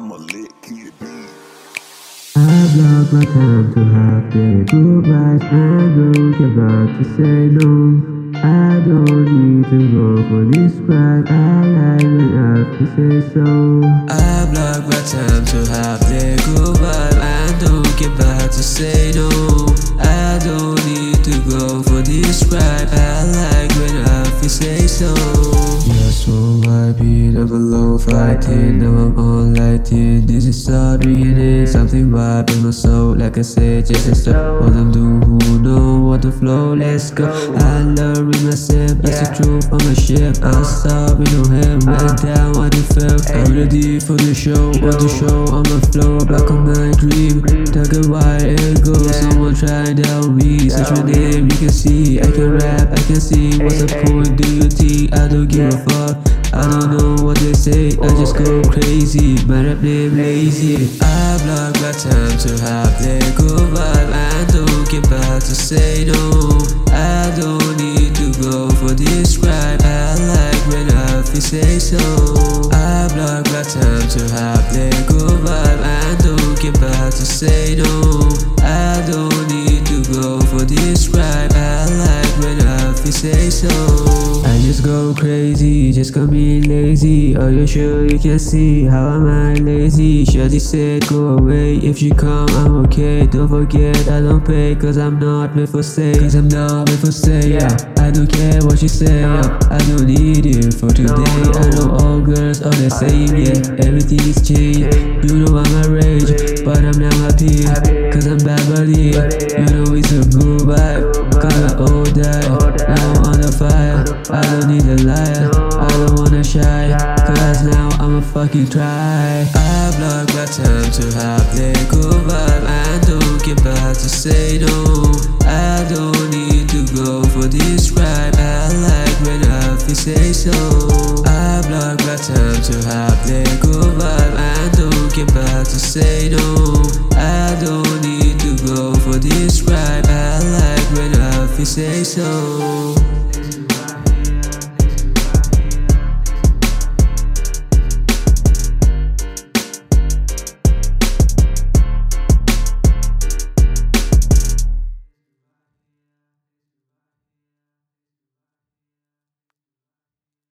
I'm a lit kid beat. I've lost my time to have the good vibes. I don't care about to say no. I don't need to go for this ride. I like when I have to say so. I block my time to have the good vibe. I don't care about to say no. I don't need to go for this ride. I like when I have to say so. Just one vibe, beat of a low fighting. Now I'm on lighting. This is not reading. Something vibe in my soul. Like I said, just a start. What I'm doing, who know what the flow. Let's go. I learn with myself. That's the truth on my ship. I'm stop, we know him. Went down what it felt. I'm ready for the show. Want to show on my flow. Back on my dream. Talking why it goes. Someone trying down me. Search my name, you can see. I can rap, I can sing. What's the point? Do you think I don't give a fuck? I don't know what they say, I just go crazy. My rap name lazy. I block my time to have the good vibe. I don't care about to say no. I don't need to go for this ride. I like when I have to say so. I block my time to have the good vibe. I don't care about to say no. I don't need to go for this ride. I like when I have to say so. I just go crazy, just call me lazy. Are you sure you can see how am I lazy? Shorty said go away, if she come I'm okay. Don't forget I don't pay, cause I'm not made for stay. Yeah, I don't care what you say, yeah. I don't need it for today. I know all girls are the same, yeah. Everything is changed, you know I'm a rage. But I'm now happy, cause I'm bad buddy. You know it's a good vibe, cause I all die. Now I'm on the fire, I don't need a liar. I don't wanna shy, cause now I'ma fucking try. I block my time to have the good vibe. I don't care about to say no. I don't need to go for this ride. I like when I have to say so. I block my time to have the good vibe. I don't care about to say no.